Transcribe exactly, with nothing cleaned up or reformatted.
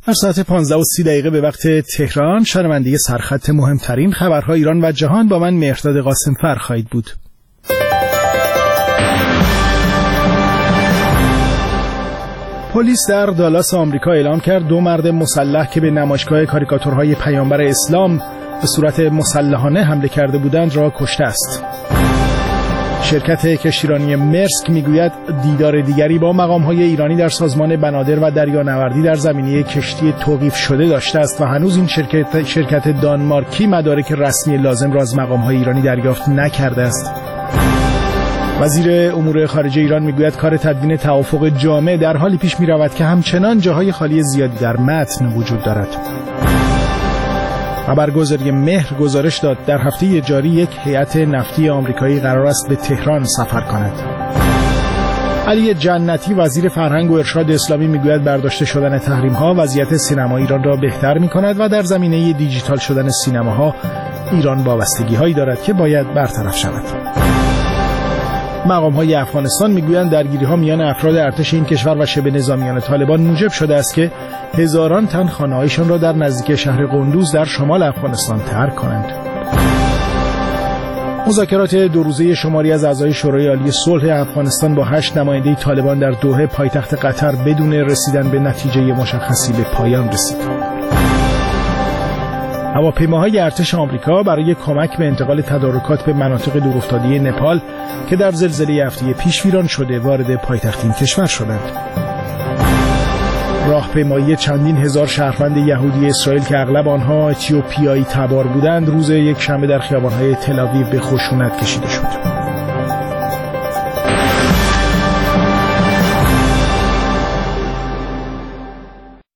هر ساعت پانزده و سی دقیقه به وقت تهران شنونده سرخط مهمترین خبرهای ایران و جهان با من مهرداد قاسمفر خواهید بود. پلیس در دالاس آمریکا اعلام کرد دو مرد مسلح که به نمایشگاه کاریکاتورهای پیامبر اسلام به صورت مسلحانه حمله کرده بودند را کشته است. شرکت کشتیرانی مرسک میگوید دیدار دیگری با مقام‌های ایرانی در سازمان بنادر و دریانوردی در زمینه کشتی توقیف شده داشته است و هنوز این شرکت شرکت دانمارکی مدارک رسمی لازم را از مقام‌های ایرانی دریافت نکرده است. وزیر امور خارجه ایران میگوید کار تدوین توافق جامع در حالی پیش می‌رود که همچنان جاهای خالی زیادی در متن وجود دارد. خبرگزاری مهر گزارش داد در هفته جاری یک هیئت نفتی آمریکایی قرار است به تهران سفر کند. علی جنتی وزیر فرهنگ و ارشاد اسلامی میگوید برداشته شدن تحریم‌ها وضعیت سینما ایران را بهتر می‌کند و در زمینه دیجیتال شدن سینماها ایران وابستگی‌هایی دارد که باید برطرف شود. مقام‌های افغانستان میگویند درگیری‌ها میان افراد ارتش این کشور و شبه نظامیان طالبان موجب شده است که هزاران تن خانه‌هایشان را در نزدیکی شهر قندوز در شمال افغانستان ترک کنند. مذاکرات دو روزه شماری از اعضای شورای عالی صلح افغانستان با هشت نماینده طالبان در دوحه پایتخت قطر بدون رسیدن به نتیجه مشخصی به پایان رسید. هواپیماهای ارتش آمریکا برای کمک به انتقال تدارکات به مناطق دورافتاده نپال که در زلزله هفته پیش ویران شده وارد پایتخت این کشور شدند. راهپیمایی چندین هزار شهروند یهودی اسرائیل که اغلب آنها اتیوپیایی تبار بودند روز یک شنبه در خیابان‌های تل آویو به خشونت کشیده شد.